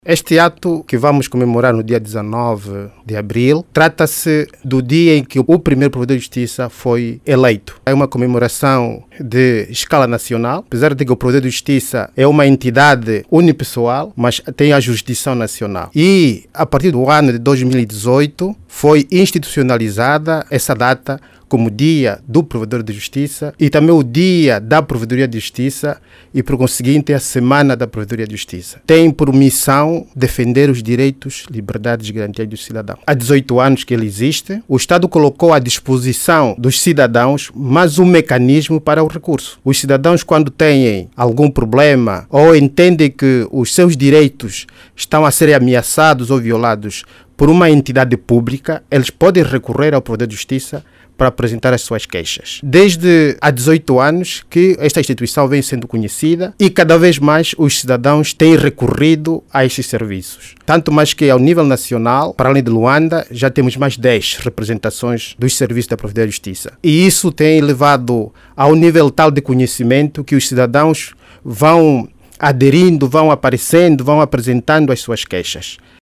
Este ato que vamos comemorar no dia 19 de abril trata-se do dia em que o primeiro Provedor de Justiça foi eleito. É uma comemoração de escala nacional, apesar de que o Provedor de Justiça é uma entidade unipessoal, mas tem a jurisdição nacional. E a partir do ano de 2018 foi institucionalizada essa data como dia do Provedor de Justiça e também o dia da Provedoria de Justiça e, por conseguinte, a Semana da Provedoria de Justiça. Tem por missão defender os direitos, liberdades e garantias do cidadão. Há 18 anos que ele existe, o Estado colocou à disposição dos cidadãos mais um mecanismo para o recurso. Os cidadãos, quando têm algum problema ou entendem que os seus direitos estão a ser ameaçados ou violados por uma entidade pública, eles podem recorrer ao Provedor de Justiça para apresentar as suas queixas. Desde há 18 anos que esta instituição vem sendo conhecida e cada vez mais os cidadãos têm recorrido a estes serviços. Tanto mais que ao nível nacional, para além de Luanda, já temos mais 10 representações dos serviços da Provedoria de Justiça. E isso tem levado a um nível tal de conhecimento que os cidadãos vão aderindo, vão aparecendo, vão apresentando as suas queixas.